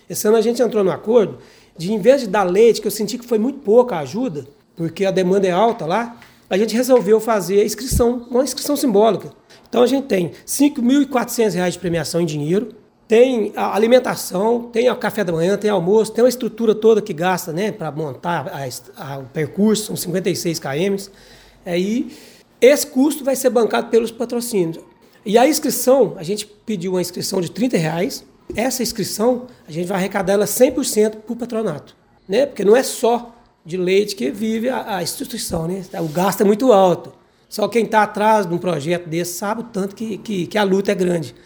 Esse ano a gente entrou no acordo de, em vez de dar leite, que eu senti que foi muito pouca a ajuda, porque a demanda é alta lá, a gente resolveu fazer a inscrição, uma inscrição simbólica. Então a gente tem R$ 5.400 de premiação em dinheiro, tem a alimentação, tem o café da manhã, tem almoço, tem uma estrutura toda que gasta, né, para montar o percurso, são 56 km. Aí esse custo vai ser bancado pelos patrocínios. E a inscrição, a gente pediu uma inscrição de R$ 30. Essa inscrição, a gente vai arrecadar ela 100% para o patronato, né? Porque não é só de leite que vive a instituição, né? O gasto é muito alto. Só quem está atrás de um projeto desse sabe o tanto que a luta é grande.